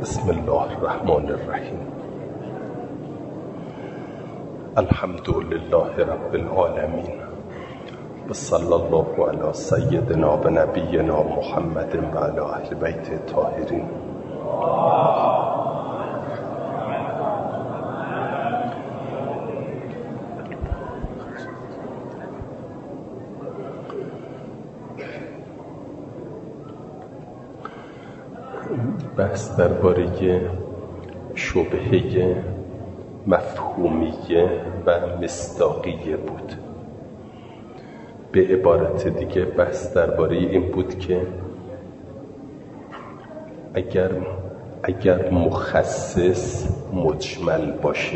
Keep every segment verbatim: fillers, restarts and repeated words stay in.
بسم الله الرحمن الرحیم. الحمد لله رب العالمین و صلی الله علی سیدنا و نبینا محمد و علی اهل بیت الطاهرین. بحث درباره شبهه مفهومیه و مصداقیه بود. به عبارت دیگه بحث درباره این بود که اگر اگر مخصص مجمل باشه،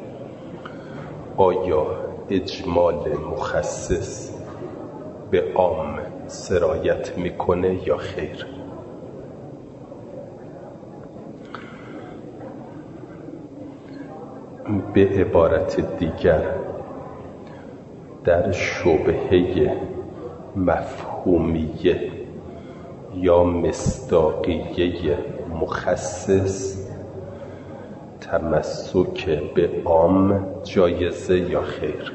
آیا اجمال مخصص به عام سرایت میکنه یا خیر؟ به عبارت دیگر در شبهه مفهومیه یا مصداقیه مخصص تمسک به عام جایزه یا خیر؟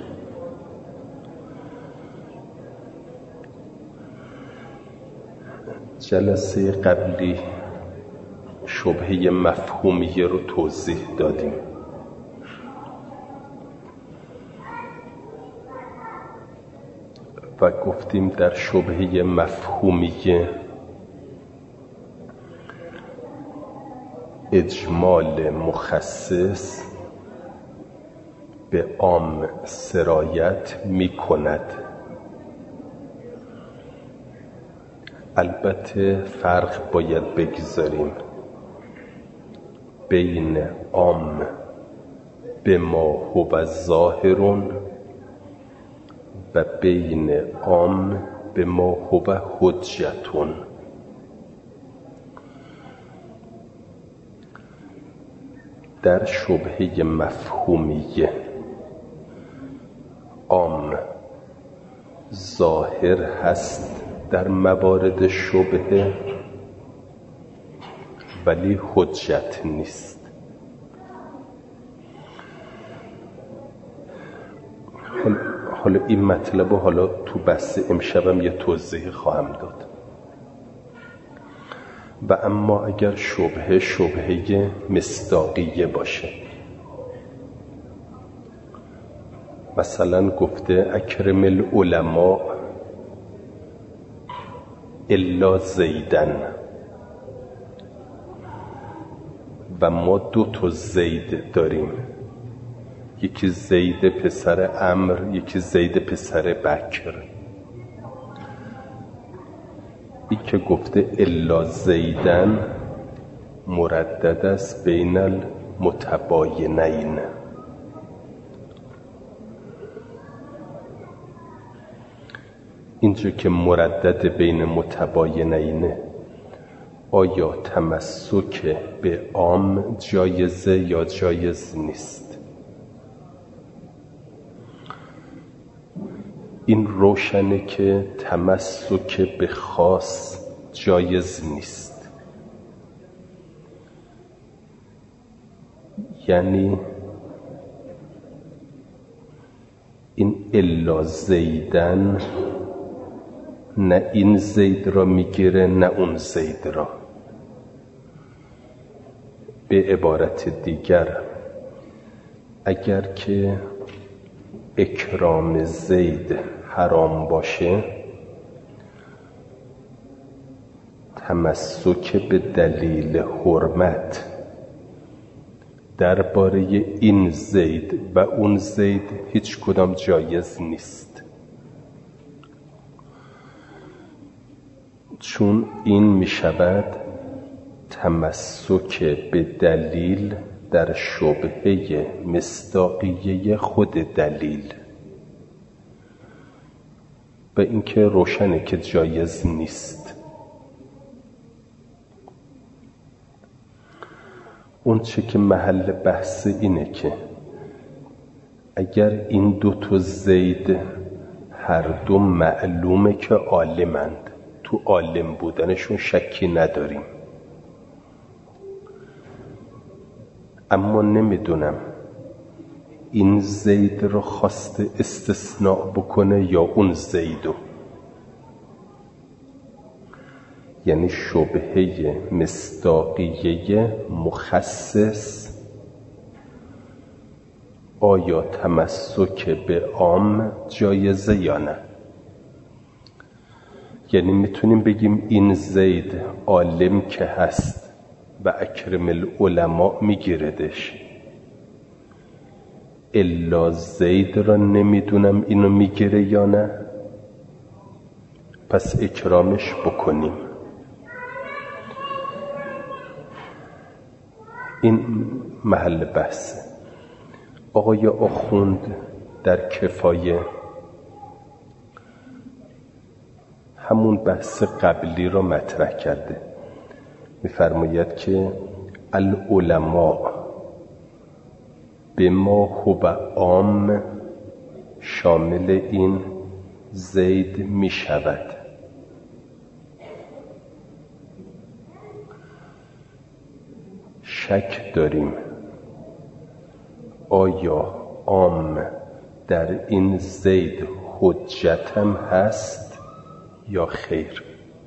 جلسه قبلی شبهه مفهومیه رو توضیح دادیم. و گفتیم در شبهه مفهومیه اجمال مخصص به عام سرایت می کند. البته فرق باید بگذاریم بین عام به ما هو ظاهرون و بین عام به ما هو حجتون. در شبهه مفهومیه عام ظاهر هست در موارد شبهه ولی حجت نیست. حالا این مطلب رو حالا تو بحث امشبم یه توضیح خواهم داد. و اما اگر شبهه شبهه مصداقیه باشه، مثلا گفته اکرم العلماء الا زیدن و ما دو تا زید داریم، یکی زید پسر عمرو، یکی زید پسر بکر. این که گفته الا زیدن مردد است بین المتباینین. اینجا که مردد بین متباینین، آیا تمسک به عام جایزه یا جایز نیست؟ این روشنه که تمسک به خاص جایز نیست. یعنی این الا زیدن نه این زید را میگیره نه اون زید را. به عبارت دیگر اگر که اکرام زید حرام باشه، تمسک به دلیل حرمت درباره این زید و اون زید هیچ کدام جایز نیست، چون این می شود تمسک به دلیل در شبهه مصداقیه خود دلیل، و اینکه روشنه که جایز نیست. اون چه که محل بحث اینه که اگر این دو تا زید هر دو معلومه که عالمند، تو عالم بودنشون شکی نداریم، اما نمیدونم این زید رو خواسته استثناء بکنه یا اون زیدو. یعنی شبهه مصداقیه مخصص آیا تمسک به عام جایزه یا نه؟ یعنی میتونیم بگیم این زید عالم که هست و اکرم العلماء میگیردش، الا زید را نمیدونم اینو میگیره یا نه، پس اکرامش بکنیم. این محل بحثه. آقای آخوند در کفایه همون بحث قبلی را مطرح کرده، میفرماید که العلماء به ما هو عام شامل این زید می شود. شک داریم آیا عام در این زید حجت هم هست یا خیر.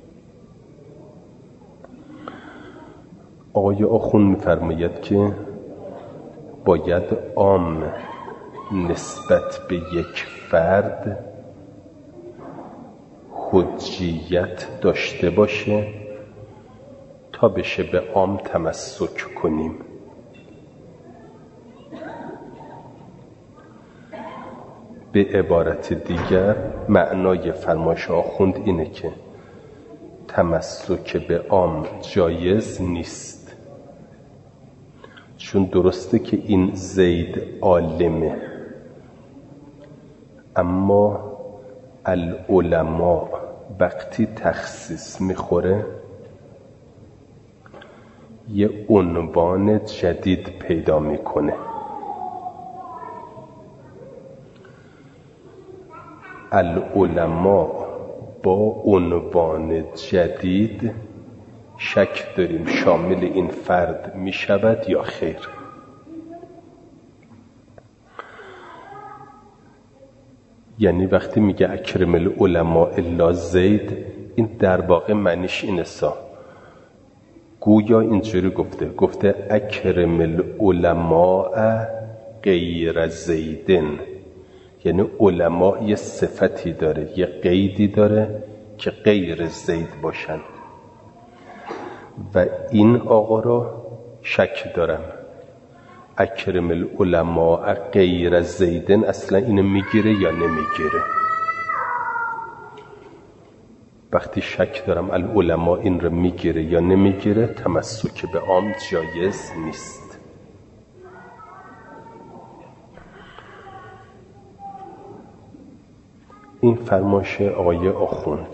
آقای آخوند می‌فرماید که باید عام نسبت به یک فرد حجیت داشته باشه تا بشه به عام تمسک کنیم. به عبارت دیگر معنای فرمایش آخوند اینه که تمسک به عام جایز نیست، چون درسته که این زید عالمه، اما العلماء وقتی تخصیص میخوره یه عنوان جدید پیدا میکنه. العلماء با عنوان جدید شک داریم شامل این فرد می شود یا خیر. یعنی وقتی میگه اکرم العلماء الا زید، این در واقع معنیش اینه سا گویا اینجوری گفته گفته اکرم العلماء غیر زیدن، یعنی علماء یه صفتی داره، یه قیدی داره که غیر زید باشن و این آقا را شک دارم اکرم العلماء غیر زیدن اصلا اینو میگیره یا نمیگیره. وقتی شک دارم العلماء این رو میگیره یا نمیگیره، تمسک به عام جایز نیست. این فرمایش آقای آخوند.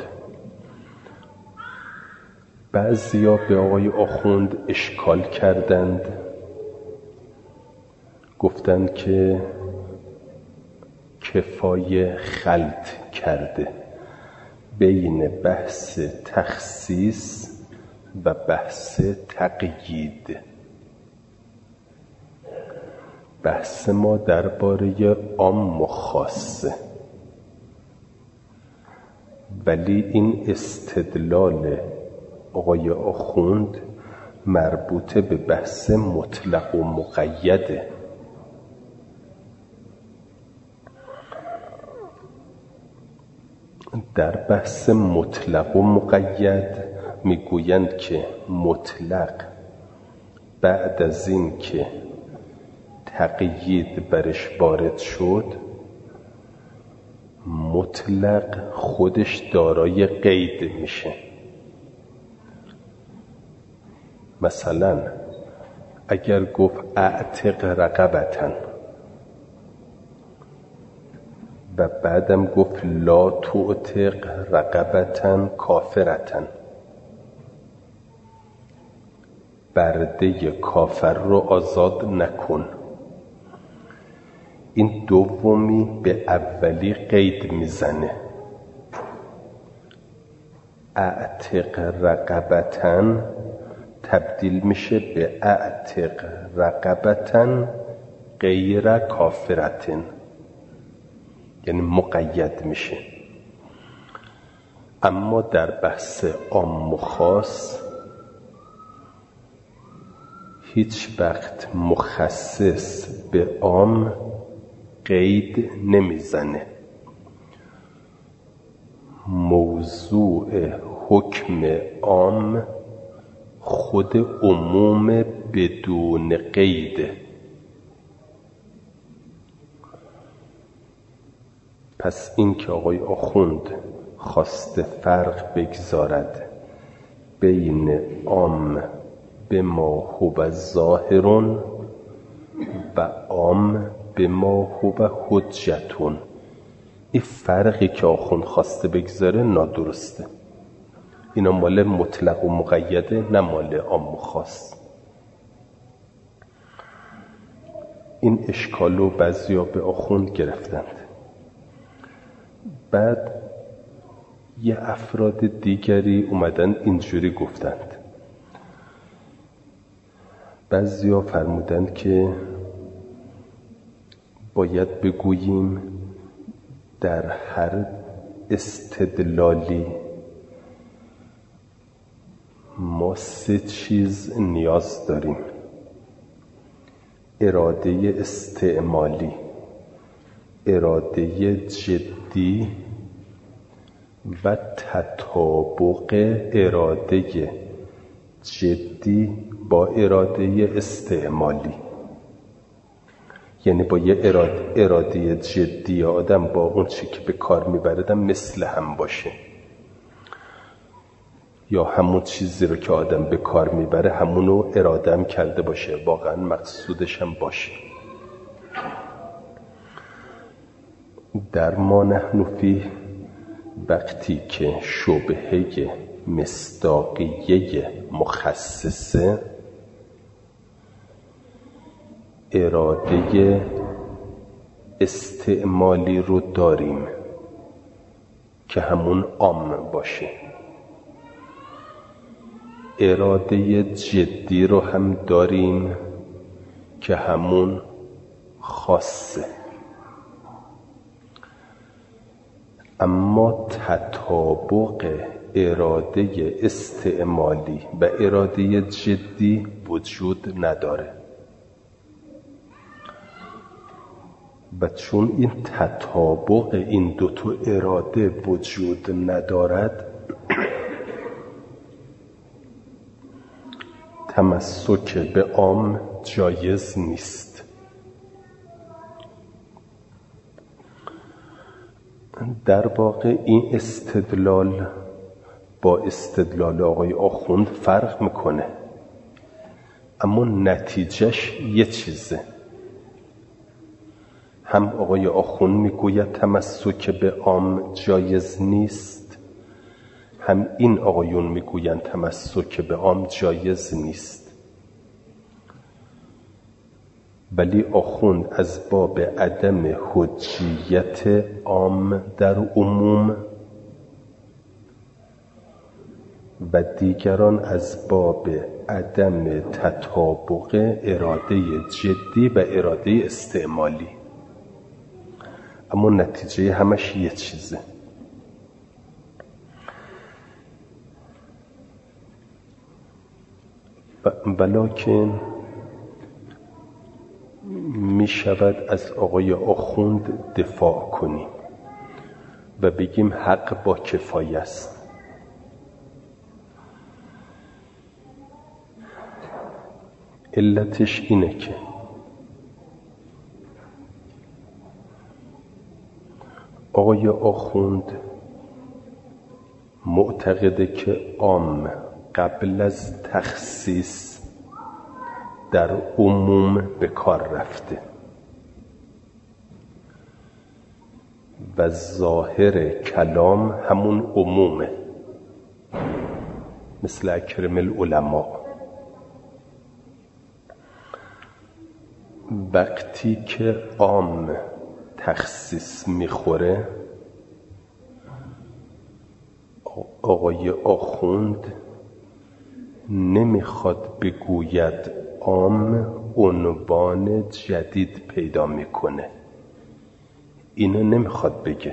بعضیا به آقای آخوند اشکال کردند، گفتند که کفایه خلط کرده بین بحث تخصیص و بحث تقیید. بحث ما درباره عام و خاصه، ولی این استدلال آقای آخوند مربوط به بحث مطلق و مقیده. در بحث مطلق و مقید میگویند که مطلق بعد از این که تقیید برش وارد شد، مطلق خودش دارای قید میشه. مثلا اگر گفت اعتق رقبتن و بعدم گفت لا تعتق رقبتن کافرتن، برده کافر رو آزاد نکن، این دومی به اولی قید میزنه. اعتق رقبتن تبدیل میشه به اعتق رقبتن غیر کافرتن، یعنی مقید میشه. اما در بحث عام و خاص هیچ وقت مخصص به عام قید نمیزنه. موضوع حکم عام خود عموم بدون قیده. پس این که آقای آخوند خواسته فرق بگذارد بین عام به ما هو ظاهر و عام به ما هو حجتون، این فرقی که آخوند خواسته بگذاره نادرسته. اینا مال مطلق و مقیده، نه مال عام و خاص. این اشکالو بعضیا به آخوند گرفتند. بعد یه افراد دیگری اومدن اینجوری گفتند. بعضیا فرمودند که باید بگوییم در هر استدلالی ما سه چیز نیاز داریم: اراده استعمالی، اراده جدی و تطابق اراده جدی با اراده استعمالی. یعنی با یه اراده, اراده جدی آدم با اون چی که به کار میبردم مثل هم باشه، یا همون چیزی رو که آدم به کار میبره همونو اراده هم کرده باشه، واقعا مقصودش هم باشه. در ما نحن فیه، وقتی که شبهه مصداقیه مخصصه، اراده استعمالی رو داریم که همون عام باشه، اراده جدی رو هم داریم که همون خاصه. اما تطابق اراده استعمالی و اراده جدی وجود نداره. و چون این تطابق این دو تا اراده وجود ندارد، تمسک به عام جایز نیست. در واقع این استدلال با استدلال آقای آخوند فرق میکنه، اما نتیجهش یه چیزه. هم آقای آخوند میگوید تمسک به عام جایز نیست، هم این آقایون میگویند تمسک به عام جایز نیست. ولی آخوند از باب عدم حجیت عام در عموم و دیگران از باب عدم تطابق اراده جدی و اراده استعمالی، اما نتیجه همش یه چیزه. ولکن می شود از آقای آخوند دفاع کنیم و بگیم حق با کفایه است. علتش اینه که آقای آخوند معتقده که عام قبل از تخصیص در عموم به کار رفته و ظاهر کلام همون عمومه، مثل اکرم العلماء. وقتی که عام تخصیص میخوره، آقای آخوند نمیخواد بگوید عام عنوان جدید پیدا میکنه. اینو نمیخواد بگه،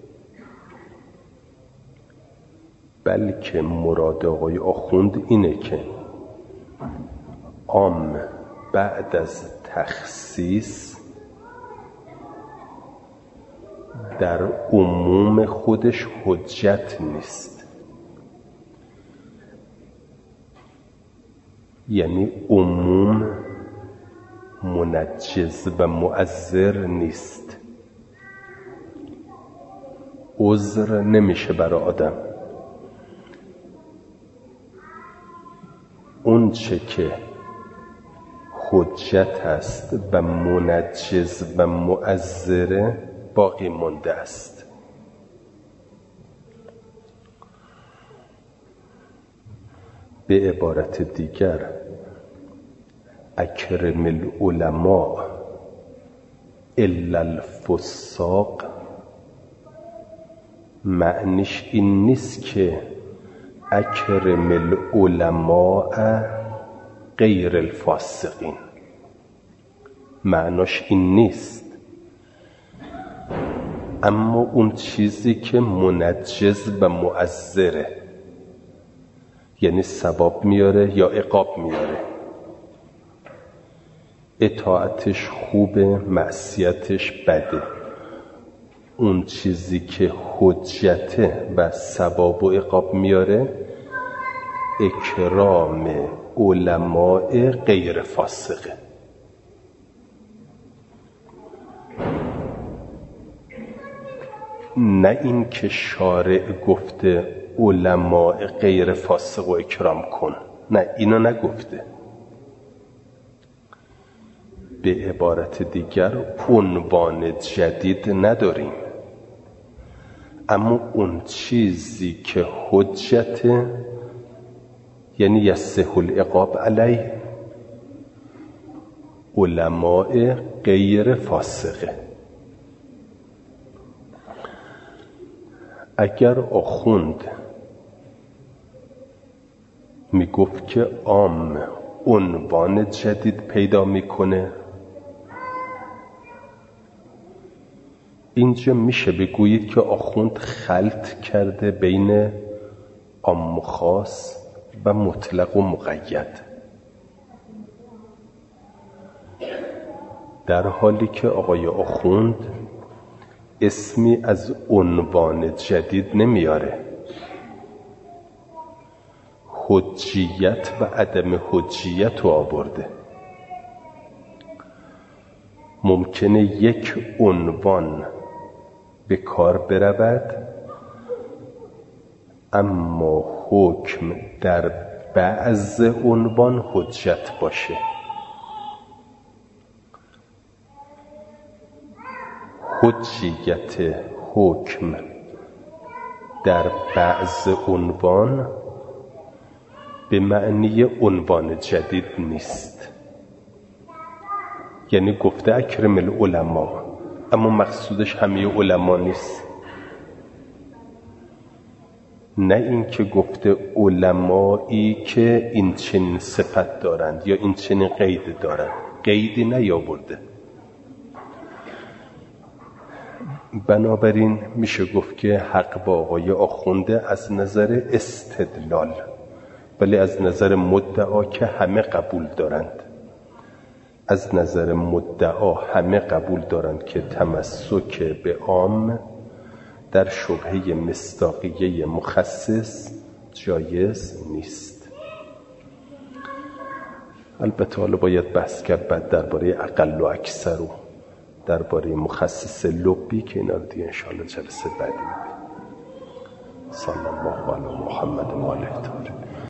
بلکه مراد آقای آخوند اینه که عام بعد از تخصیص در عموم خودش حجت نیست. یعنی عموم منجز و مؤثر نیست، عذر نمیشه برای آدم. اون چه که حجت است و منجز و مؤثر باقی مونده است. به عبارت دیگر اکرم العلماء الا الفساق معنیش این نیست که اکرم العلماء غیر الفاسقین، معناش این نیست. اما اون چیزی که منجز و مؤثره، یعنی ثواب میاره یا عقاب میاره، اطاعتش خوبه، معصیتش بده، اون چیزی که حجته و ثواب و عقاب میاره اکرام علماء غیر فاسقه. نه این که شارع گفته علماء غیر فاسق و اکرام کن، نه، اینو نگفته. به عبارت دیگر عنوان جدید نداریم، اما اون چیزی که حجته، یعنی یصح العقاب علیه، علماء غیر فاسقه. اگر آخوند میگفت که عام عنوان جدید پیدا میکنه، اینجا میشه بگویید که آخوند خلط کرده بین عام و خاص و مطلق و مقید، در حالی که آقای آخوند اسمی از عنوان جدید نمیاره، حجیت و عدم حجیت رو آورده. ممکنه یک عنوان به کار برود اما حکم در بعض عنوان حجت باشه. حجیت حکم در بعض عنوان به معنی عنوان جدید نیست. یعنی گفته اکرم العلماء، اما مقصودش همه علما نیست. نه این که گفته علمایی که این چنین صفت دارند یا این چنین قید دارند، قیدی نیاورده. بنابراین میشه گفت که حق با آقای آخونده از نظر استدلال، ولی از نظر مدعا که همه قبول دارند، از نظر مدعا همه قبول دارند که تمسک به عام در شبهه مصداقیه مخصص جایز نیست. البته حالا باید بحث کرد بعد درباره اقل و اکثر و درباره مخصص لبی که اینا رو دیگه انشاءالله جلسه بعدی می‌بینیم. صلی الله علی محمد و آله الطاهرین.